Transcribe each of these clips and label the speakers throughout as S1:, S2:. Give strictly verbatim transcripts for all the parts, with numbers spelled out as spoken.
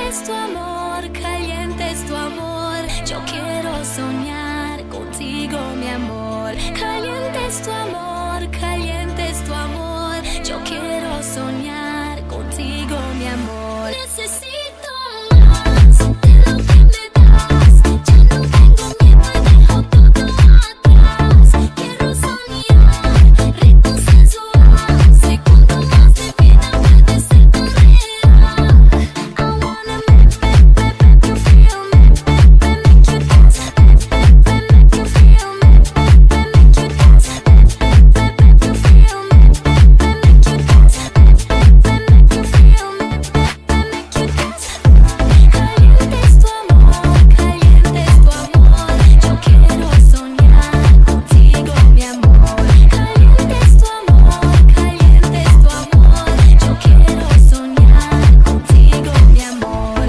S1: es tu amor, caliente es tu amor. Yo quiero soñar contigo, mi amor. Caliente es tu amor, caliente es tu amor. Yo quiero soñar contigo, mi amor. Necesito más de lo que me das. Ya no tengo miedo y dejo todo atrás. Quiero soñar, ritos sensuales. Segundo más de vida puede ser tan real. I wanna make, make, make, make you feel, make, make, make, make you dance. Make, make, make, make you feel, make, make, make, make you dance. Make, make, make, make you feel, make, make, make, make you dance. Make, make, make, make you feel, make, make, make, make you dance. Caliente es tu amor, caliente es tu amor. Yo quiero soñar contigo, mi amor. Caliente es tu amor, caliente es tu amor. Yo quiero soñar contigo, mi amor.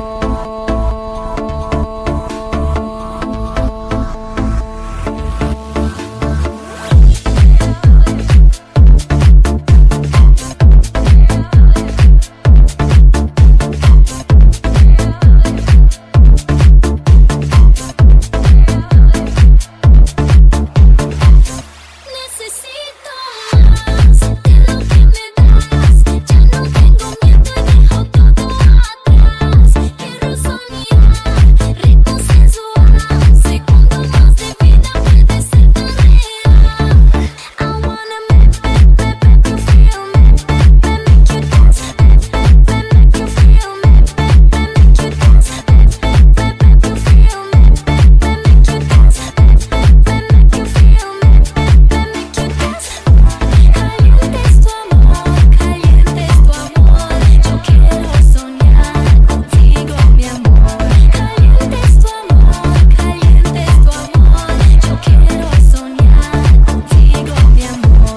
S1: Necesito más de lo que me das. Ya no tengo miedo y dejo todo atrás. Quiero soñar, ritos sensuales. Segundo más de vida puede ser tan real. I wanna make, make, make, make you feel, make, make, make, make you dance. Make, make, make, make you feel, make, make, make, make you dance. Make, make, make, make you feel, make, make, make, make you dance. Make, make, make, make you feel, make, make, make, make you dance. Caliente es tu amor, caliente es tu amor. Yo quiero soñar contigo, mi amor. Caliente es tu amor, caliente es tu amor. Yo quiero soñar contigo, mi amor.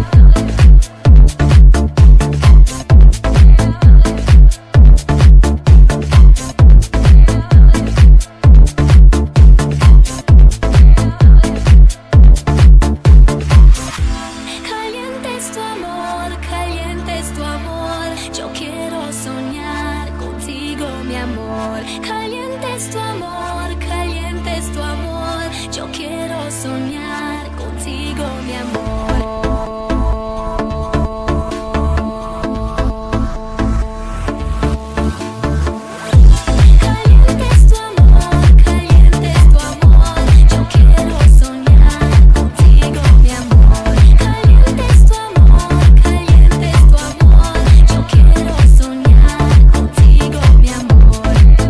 S1: Caliente es tu amor, caliente es tu amor. Yo quiero soñar contigo, mi amor. Caliente es tu amor, caliente es tu amor. Yo quiero soñar contigo, mi amor. Caliente es tu amor, caliente es tu amor. Yo quiero soñar contigo, mi amor. Caliente es tu amor, caliente es tu amor. Yo quiero soñar contigo, mi amor.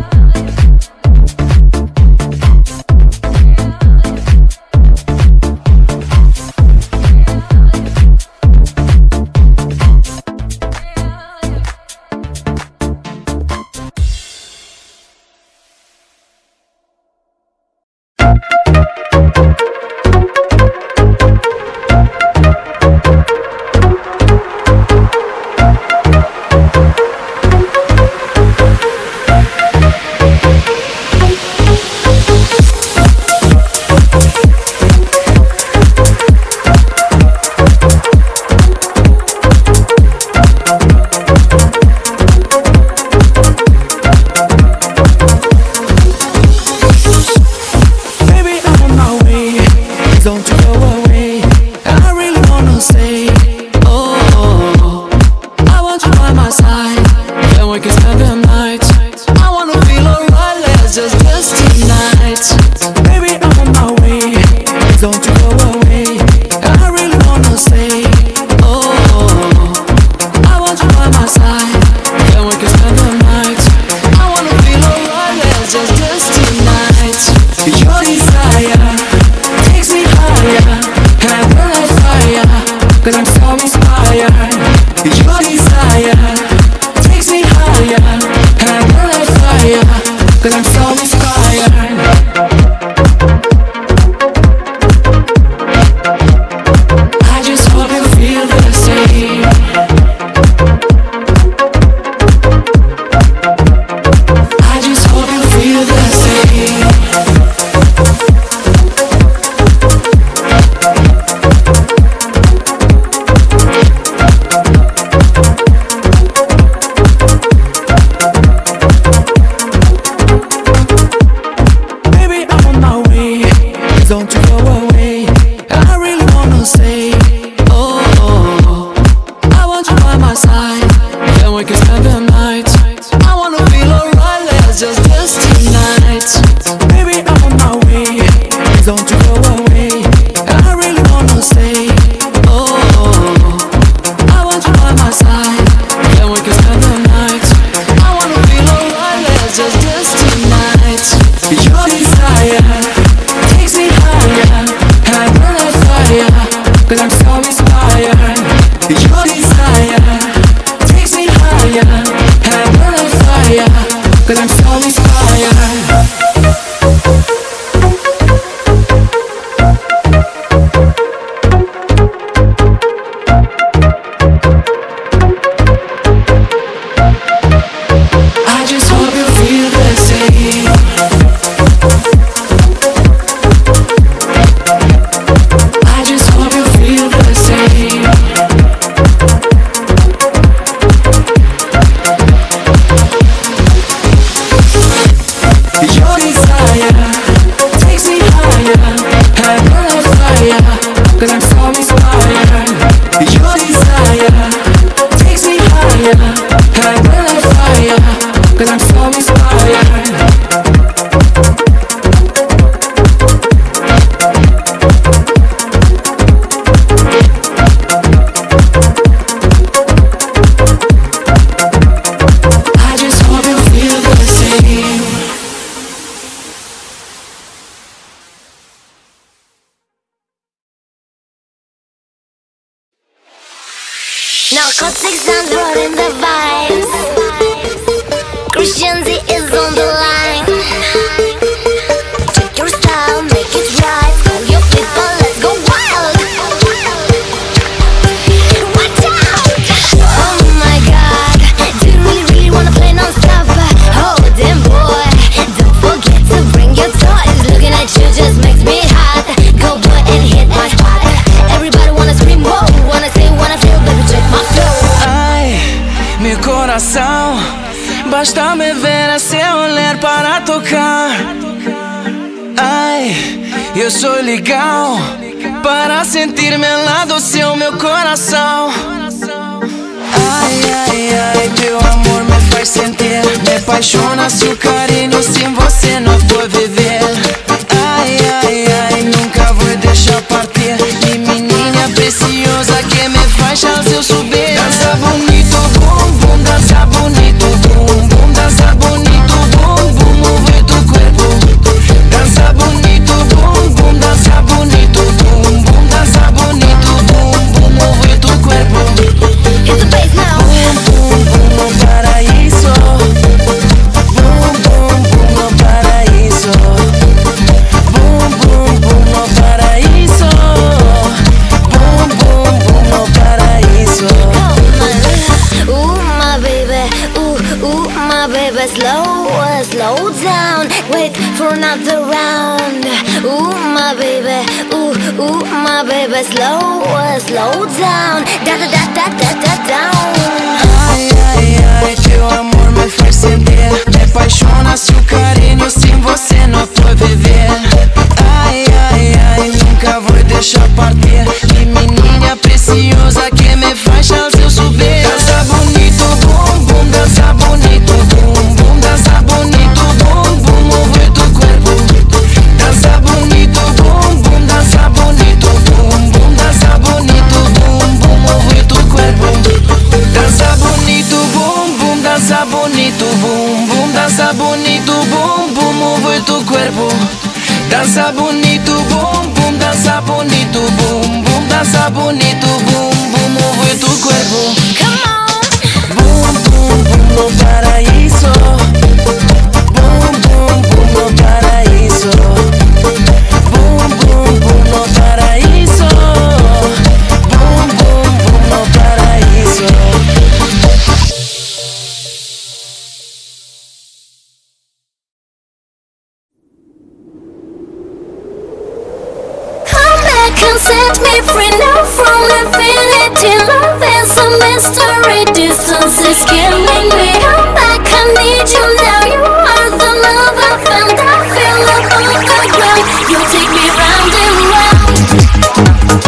S2: Baby, I'm on my way. Don't you go away. I really wanna stay. Oh, I want you by my side. Then we can spend the night. I wanna feel alright. Let's just dance tonight. Baby, I'm on my way. Don't you go away. I really wanna stay. Oh, I want you by my side. Then we can spend the night. I wanna feel alright. Let's just dance tonight. Your desire takes me higher, and I burn like fire, cause I'm so inspired. Your desire takes me higher, and I burn like fire, cause I'm so inspired. I just hope you feel the same. I just hope you feel the same. 'cause I'm so inspired. I just hope you feel the same. I just hope you feel the same. Your desire takes me higher, high on fire, 'cause I'm so inspired. Your desire takes me higher, high on fire, 'cause I'm so inspired. I just hope you feel the same.
S1: Narcotics and running the vibes. Christian Z is on the line. Check your style, make it right. Call your people, let's go wild. Watch out! Oh my God, do you really, really wanna play non-stop? Oh damn boy, don't forget to bring your toys. Looking at you just makes me hot. Go boy and hit my spot. Everybody wanna scream, whoa, wanna say, wanna feel, baby check my flow.
S3: Ai, meu coração, basta me ver a seu olhar para tocar. Ai, eu sou legal para sentir-me ao lado seu meu coração. Ai, ai, ai, teu amor me faz sentir, me apaixona seu carinho, sem você não vou viver. Ai, ai, ai, nunca vou deixar partir, de menina preciosa que me faz ao seu subir. Dança bonito, bum, bum, dança bonito, bum, bum, dança bonito, bum, bum, move tu corpo. Dança bonito, bum, bum, dança bonito, bum, bum, dança bonito, bum, bum, move tu corpo.
S1: Hit the bass now.
S3: Bum, bum, bum, no paraíso. Bum, bum, bum, no paraíso. Bum, bum, bum, no paraíso. Bum, bum, bum, no paraíso.
S1: Ooh, my baby, ooh, ooh, my baby, slow, uh, slow down, wait for another round. Ooh, my baby, ooh, ooh, my baby, slow, uh, slow down, da da da da da da down.
S3: Ai, ai, ai, teu amor me faz sentir, me apaixona seu carinho, sem você não vou viver. Ai, ai, ai, nunca vou deixar partir, de menina preciosa que me faz ao seu subir. Dança bonito, bum, bum, dança bonito, bum, bum, dança bonito, bum, bum, move tu corpo. Dança bonito, bum, bum, dança bonito, bum, bum, dança bonito, bum, bum, move tu corpo. Dança bonito, bum, bum, dança bonito, bum, bum, dança bonito, bum, bum, move tu corpo. Dança bonito, bum, bum, dança bonito, bum, bum, dança bonito, bum, bum, move tu corpo.
S1: Come on,
S3: Bum, bum, bum, no paraíso. Bum, bum, bum, no paraíso. Bum, bum, bum, no paraíso. Bum, bum, bum, no paraíso.
S1: come back and set me free now from infinity. Love is a mystery, distance is killing me. Come back, I need you now. You are the love I found. I feel above the ground. You take me round and round.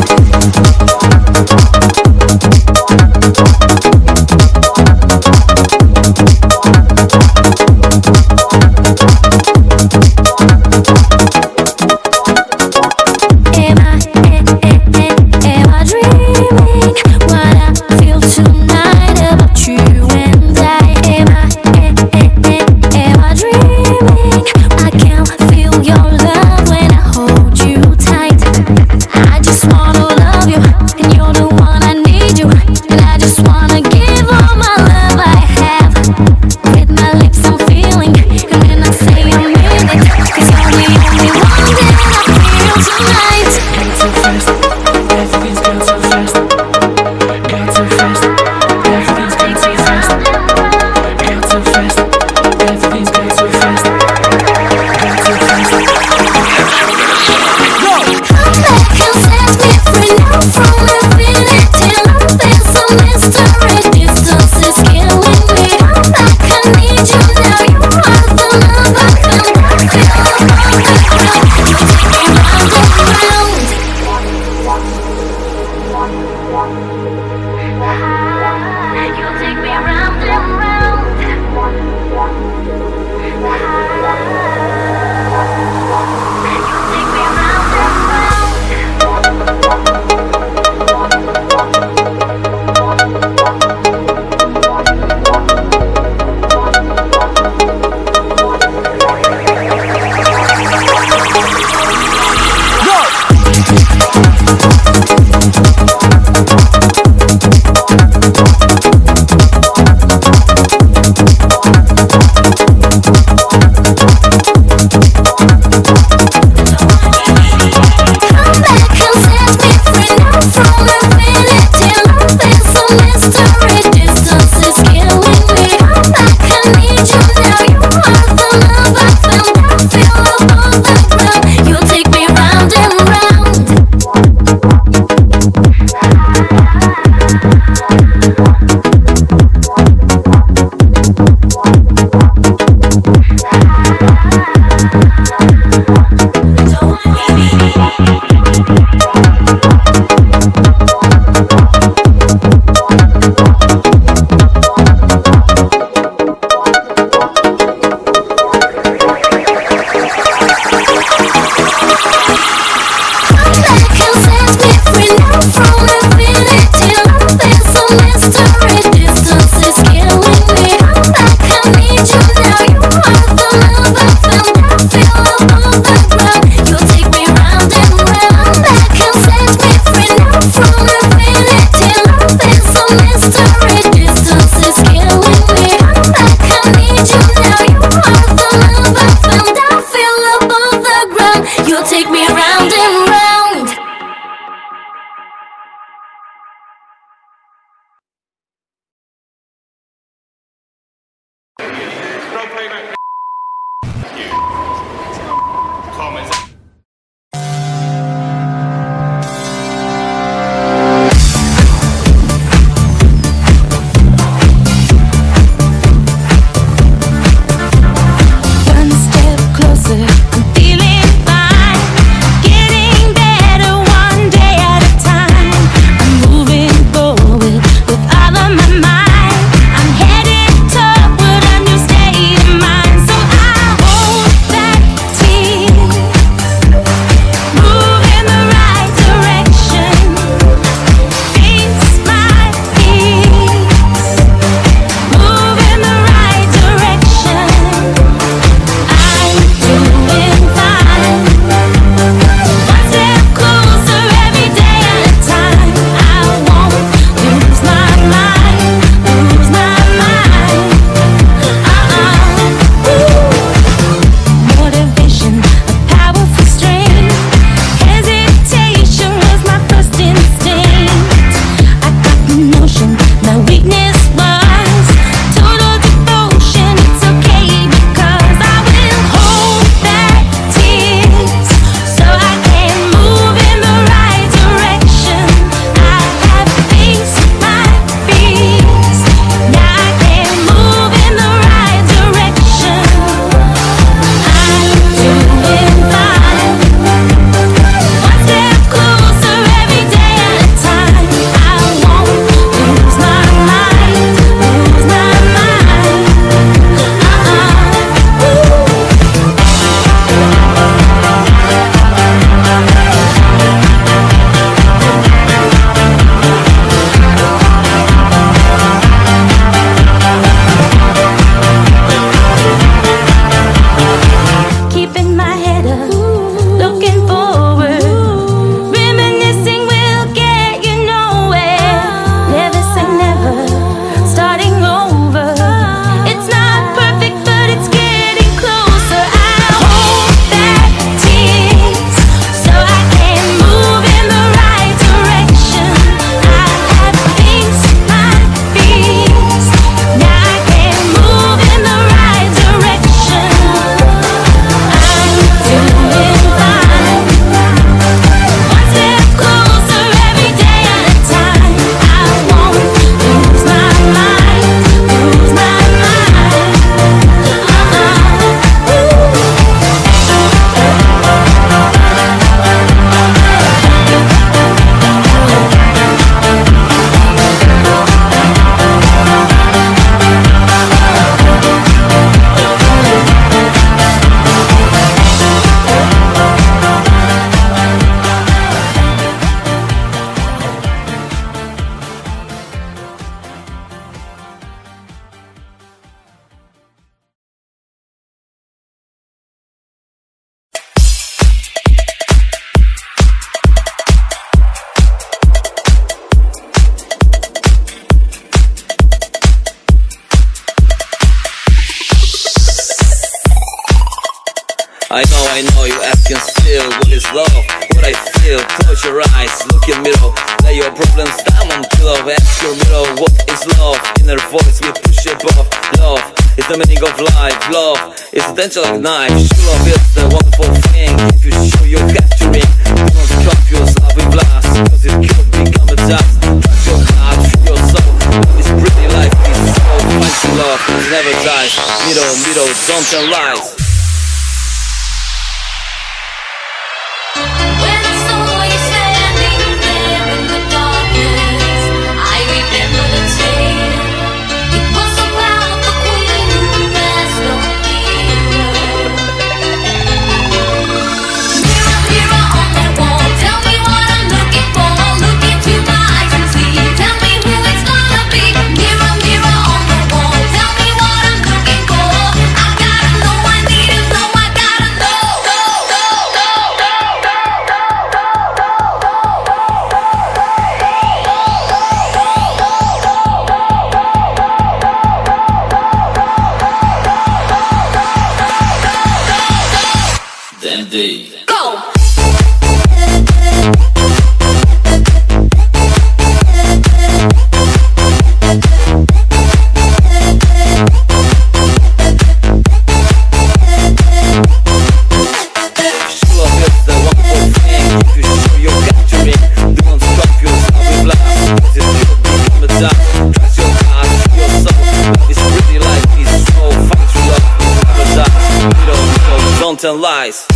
S1: Am I, am, am, am I dreaming? What I feel tonight about you and I. Am I,
S4: I know, I know, you asking still, what is love? What I feel, close your eyes, look in mirror, lay your problems down on pillow. Ask your mirror, what is love? Inner voice will push you above. Love is the meaning of life, love is potential like knife. True love is the wonderful thing, if you show you're capturing. Do not confuse love with blast, cause it could become a dust. Trust your heart, feel your soul, love is pretty, life is so fancy. Love, it never dies, middle, middle, don't tell lies.
S1: Go!
S4: Don't tell lies.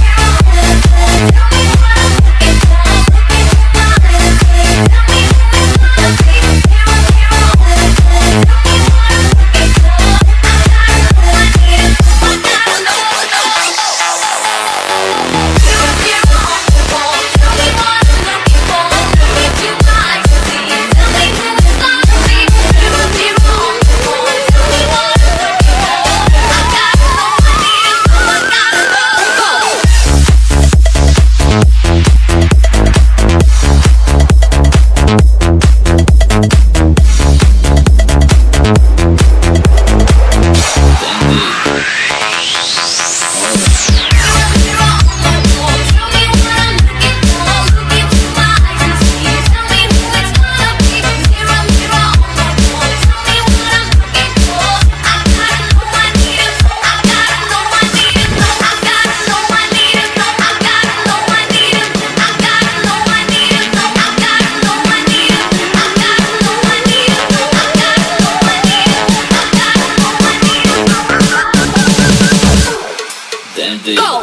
S1: Go!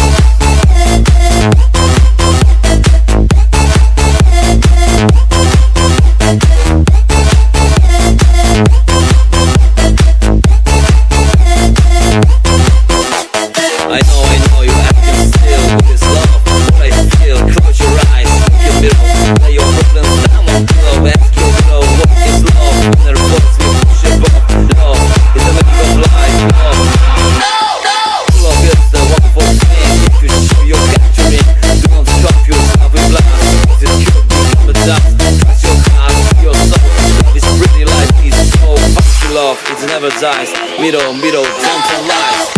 S4: I know, I know, you acting still. What is love? What I feel. Close your eyes, look in mirror, lay your problems down on pillow. Ask your mirror, what is love? Inner voice will push you above. Love is the meaning of life. Love, love is the wonderful thing. If you show you're capturing, do not confuse love with blast, cause it could become a dust. Trust your heart, feel your soul. Love is pretty, life is so funky. Love, it never dies. Middle, middle, don't tell lies.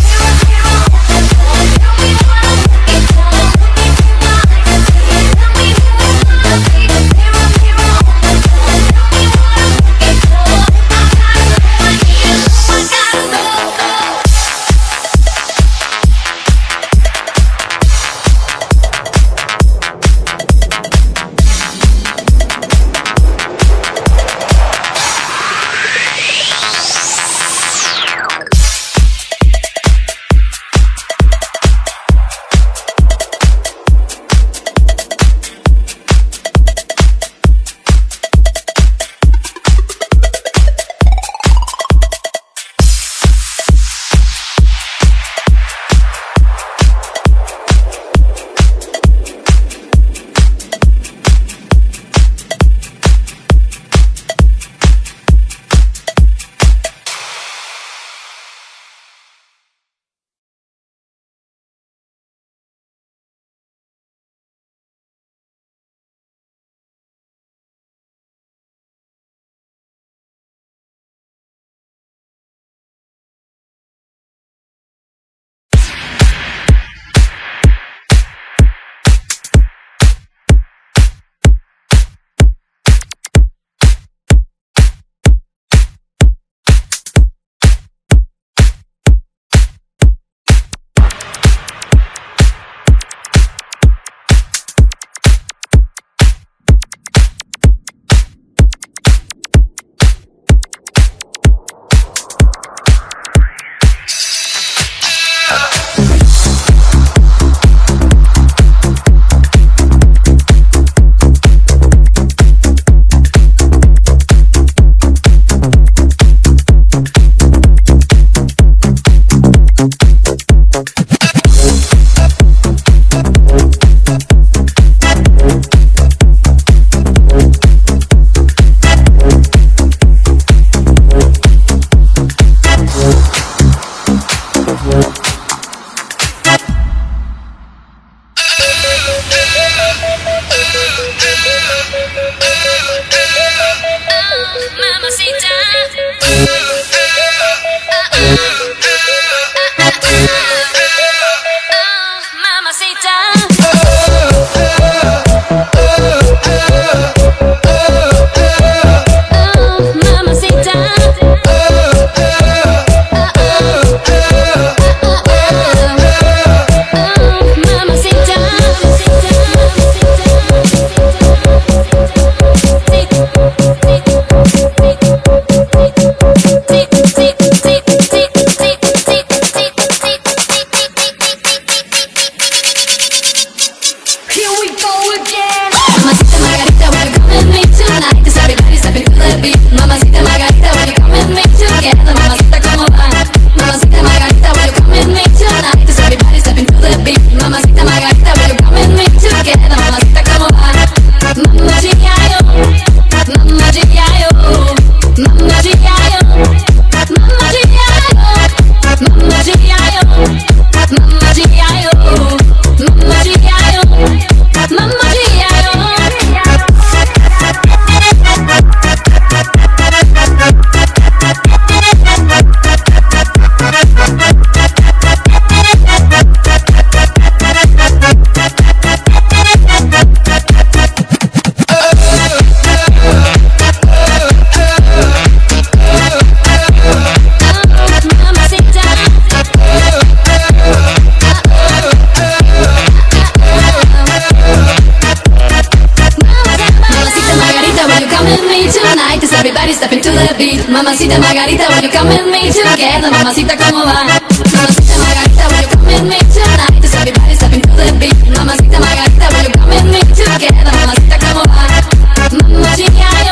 S1: Mamacita Margarita, will you come with me together? Mamacita, ¿cómo va? Mamacita Margarita, will you come with me tonight? Does everybody step into the beat? Mamacita Margarita, will you come with me together? Mamacita, ¿cómo va? Mamma G.I.O.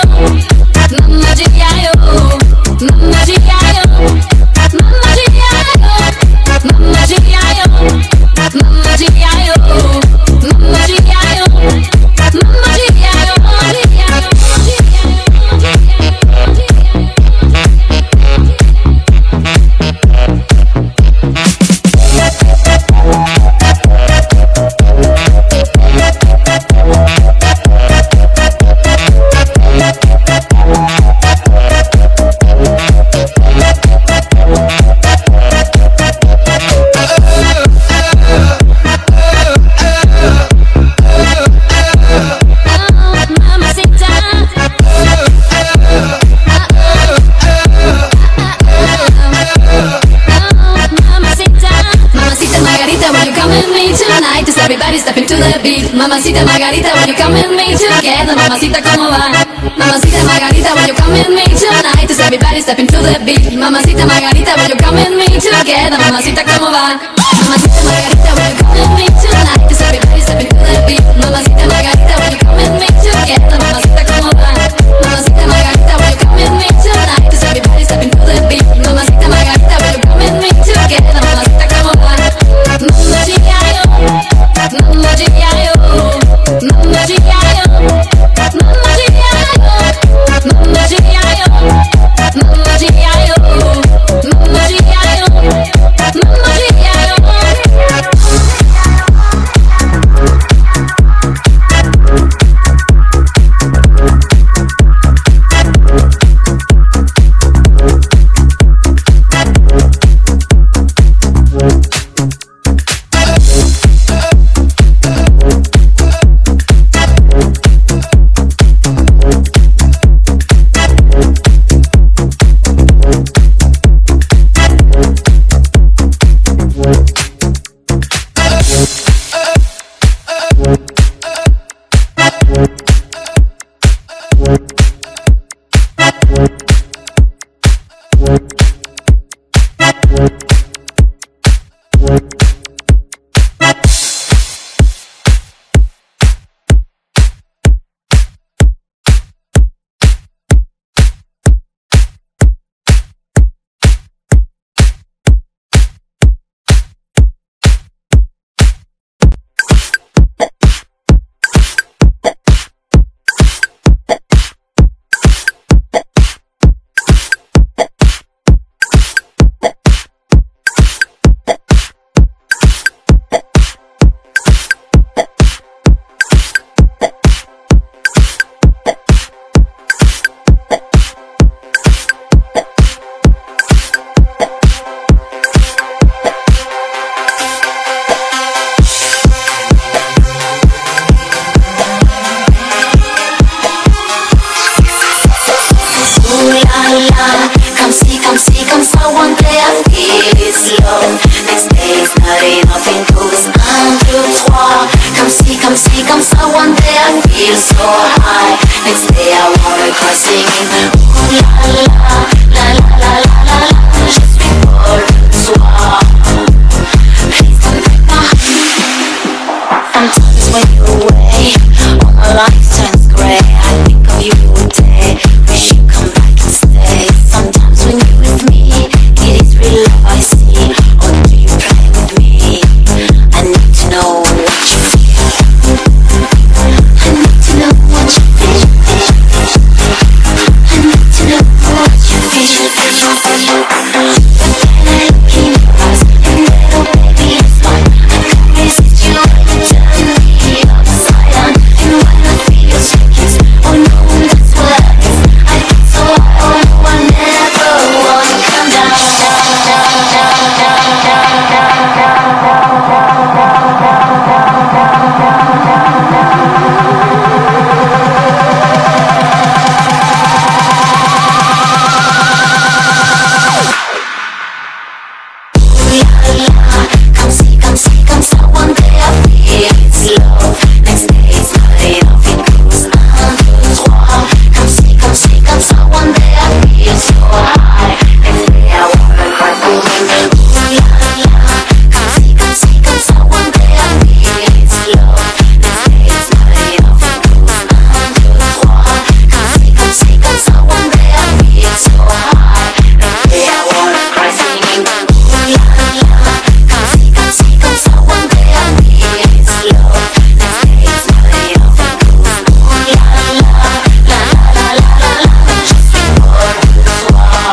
S1: Mamma G.I.O. Mamma G.I.O. Mamma G.I.O. Mamma G.I.O. Mamma G.I.O. Mamma G.I.O. Mamma G.I.O. Everybody step into the beat. Mamacita Margarita, will you come with me together? Mamacita, ¿cómo va? Mamacita Margarita, will you come with me tonight? Does everybody step into the beat? Mamacita Margarita, will you come with me together? Mamacita, ¿cómo va? Mamacita Margarita, will you come with me tonight? Does everybody step into the beat? Mamacita Margarita, will you come with me together? Mamacita, ¿cómo va? Mamacita Margarita, will you come with me tonight? Does everybody step into the beat? Mamacita Margarita, will you come with me together? Mamacita, ¿cómo va? Mamma G.I.O. Mamma G.I.O. Mamma G.I.O. Mamma G.I.O. Mamma G.I.O. Mamma G.I.O. Mamma G.I.O. Mamma G.I.O.
S2: What?
S1: feel it's love. Next day it's not enough, it goes un, deux, trois. Come see, come see, come ça. One day I feel so high. Next day I wanna cry singing ooh la la, la la la la la la. Je suis folle de toi. Please don't break my heart. Sometimes when you're away, all my life turns grey. I think of you all day. Wish you come back and stay. Sometimes when you're with me, it is real love I see. Or do you play with me? I need to know what you feel. I need to know what you feel. I need to know what you feel. But then I look in your eyes, and little baby is mine. I can't resist you when you turn me upside down. And when I feel your skin kiss, oh no, that's what I miss. I get so high, oh no, I never wanna come down. Come see, come see, come so. One day I feel it's love. Next day it's not enough, it goes un, deux, trois. Come see, come see, come so. One day I feel so high. Next day I wanna cry singing ooh la la. Come see, come see, come so. One day I feel it's love. Next day it's not enough, it goes un, deux, trois. Come see, come see, come so. One day I feel so high. Next day I wanna cry singing ooh la la. Come see, come see, come so. One day I feel it's love. Next day it's not enough, it goes ooh la la, la la la la la. Je suis folle de toi.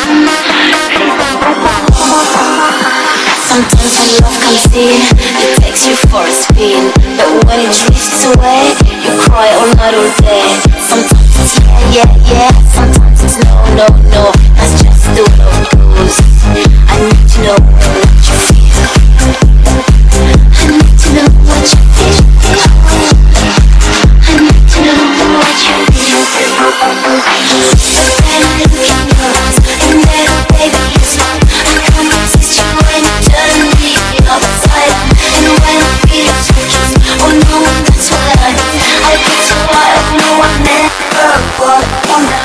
S1: Sometimes when love comes in, it takes you for a spin. But when it drifts away, you cry all night all day. Sometimes it's yeah, yeah, yeah. Sometimes it's no, no, no. That's just the way it goes. I need to know what you feel. I need to know what you feel. I need to know what you feel. But then I look in your eyes, and little baby is mine. I can't resist you when you turn me upside down. And when I feel your sweet kiss, oh no, that's what I need. I get so high, oh no, I never wanna.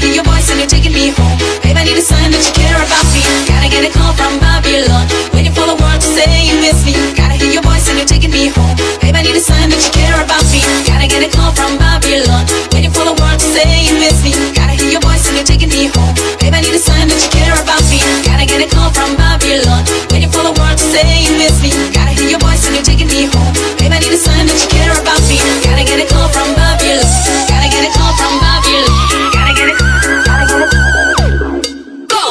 S3: hear your voice and you're taking me home. Babe, I need a sign that you care about me. Gotta get a call from Babylon, waiting for the world to say you miss me. Gotta hear your voice and you're taking me home. Babe, I need a sign that you care about me. Gotta get a call from Babylon, waiting for the world to say you miss me. Gotta hear your voice and you're taking me home. Babe, I need a sign that you care about me. Gotta get a call from Babylon, waiting for the world to say you miss me. Gotta hear your voice and you're taking me home. Babe, I need a sign that you care about me. Gotta get a call from Babylon. Gotta get a call from Babylon. Gotta get a gotta get a go.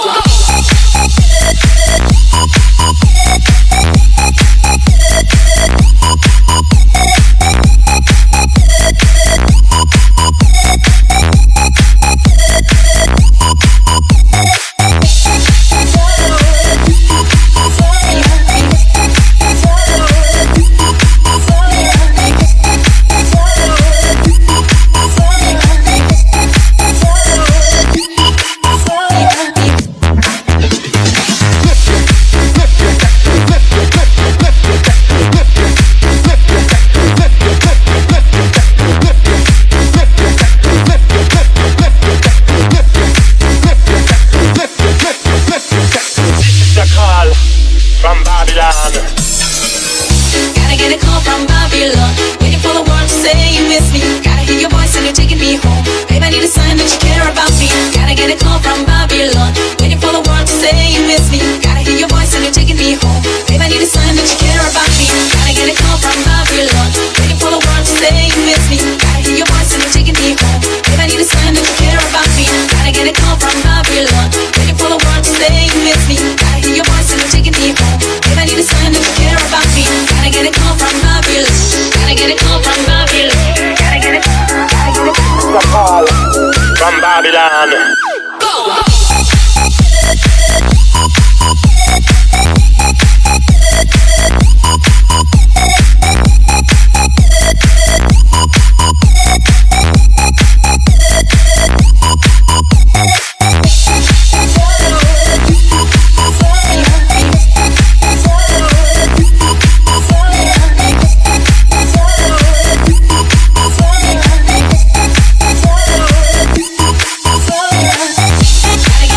S3: Gotta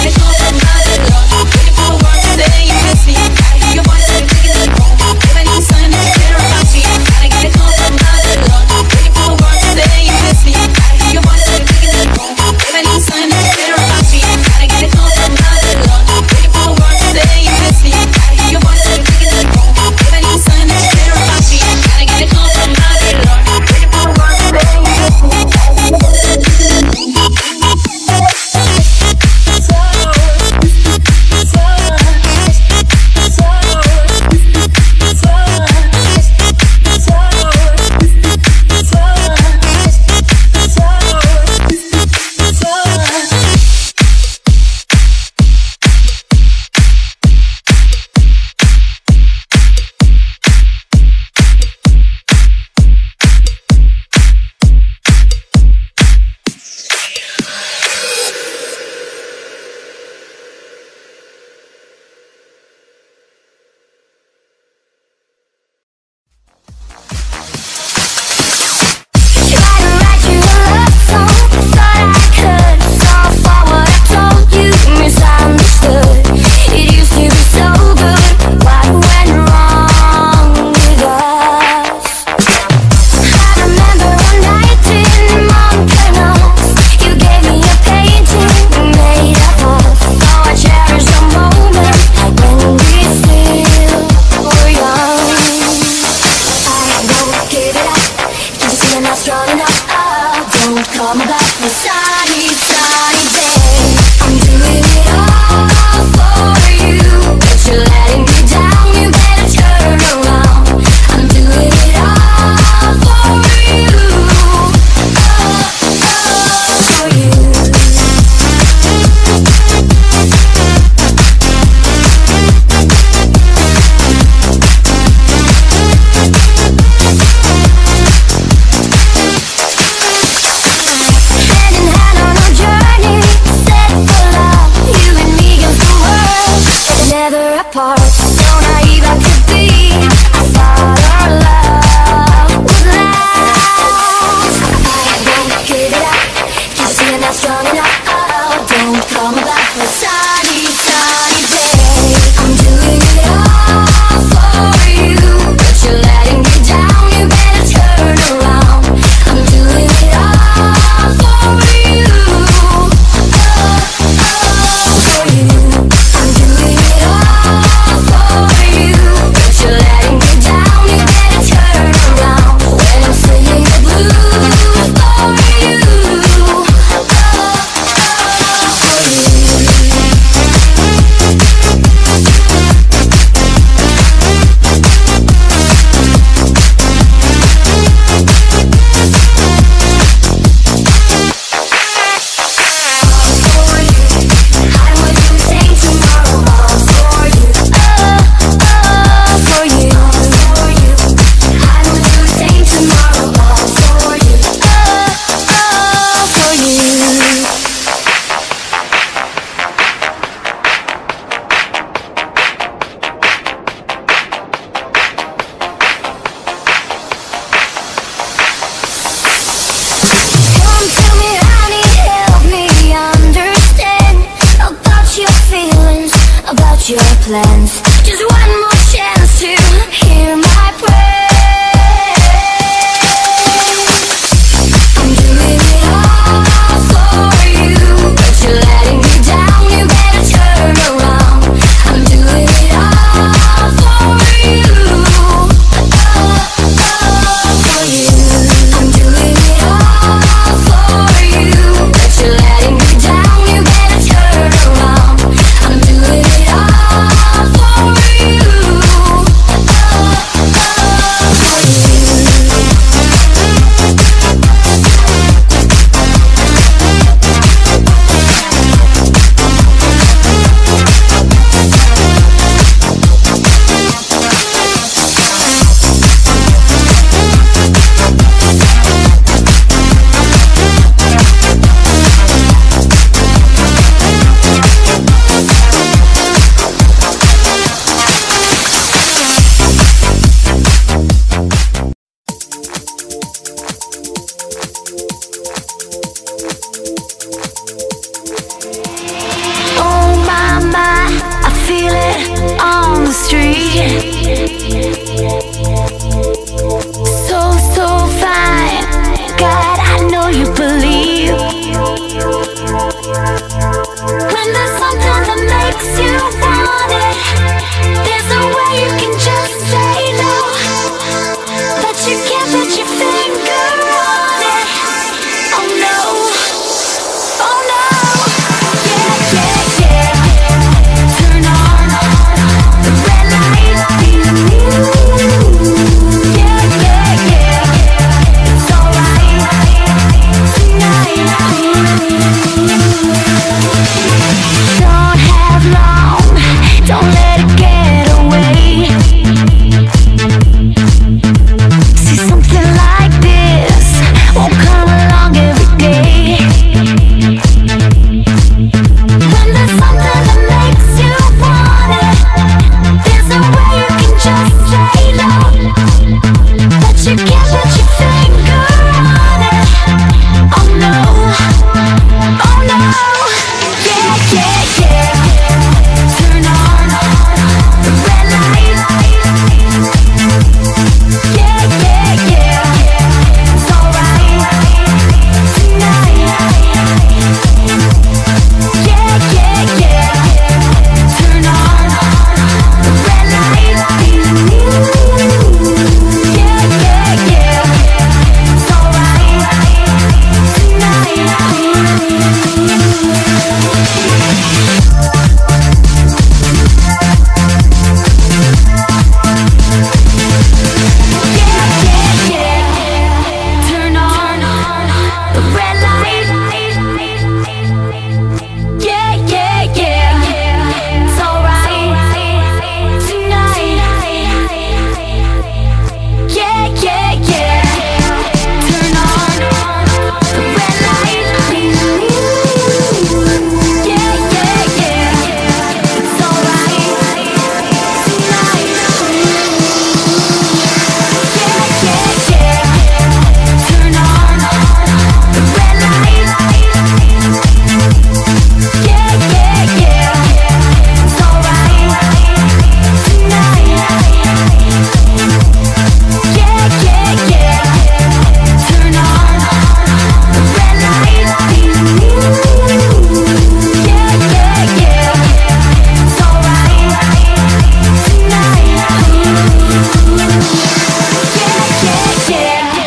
S1: plans. Just one more chance to hear my prayer. I'm doing it all for you, but you're letting me down. You better turn around. I'm doing it all for you, oh, oh, for you. I'm doing it all for you, but you're letting me down. You better turn around. I'm doing it all for you, oh, oh, for you. Oh my, my, I feel it on the street. So, so fine. God, I know you believe. When there's something that makes you want it, there's no way you can just say no. But you can't put your finger on it. Oh no. Oh no. Yeah, yeah, yeah. Turn on the red light. Yeah, yeah, yeah. It's alright tonight. Don't have long. Don't let it get away. See, something like this won't come along every day. When there's something that makes you want it, there's no way you can just say no. But you can't put your finger on it. Oh no. Oh no. Yeah, yeah, yeah. Turn on the red light. Yeah, yeah, yeah. It's alright tonight. Yeah, yeah, yeah. Turn on the red light. Yeah, yeah, yeah. It's alright Yeah, yeah, yeah. Turn on the red light. Yeah, yeah, yeah. It's alright tonight. Yeah, yeah, yeah. Turn on the red light. Yeah, yeah, yeah. It's alright tonight. Yeah, yeah, yeah. Turn on the red light. Yeah, yeah, yeah. It's alright tonight. Yeah, yeah, yeah. Turn on the red light. Yeah, yeah, yeah. It's alright tonight. Yeah, yeah,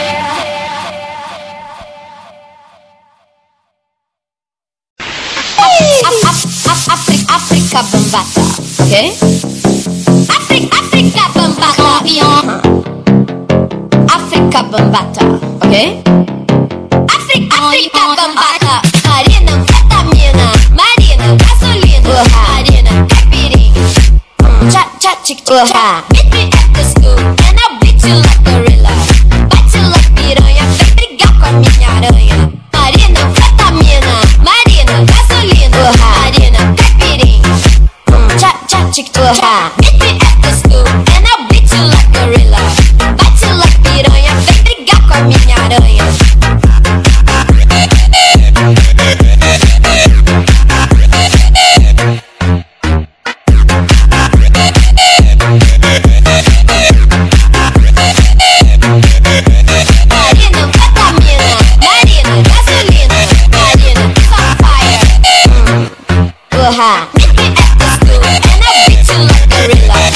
S1: yeah.
S5: Africa Bambata, okay? Africa, Africa Bambata, Africa Bambata, okay? Africa, Africa Bambata, Marina, anfetamina, Marina, gasolina, Marina, caipirinha, cha cha chick cha. Meet me at the school and I'll beat you like gorilla, bate like piranha, vem brigar com a minha aranha. Marina, anfetamina, Marina, gasolina, Marina, caipirinha, cha cha chick cha. Meet me at the school and I'll beat you like gorilla, bate like piranha, vem brigar com a minha aranha. high. Make it after school, and I beat you like a gorilla.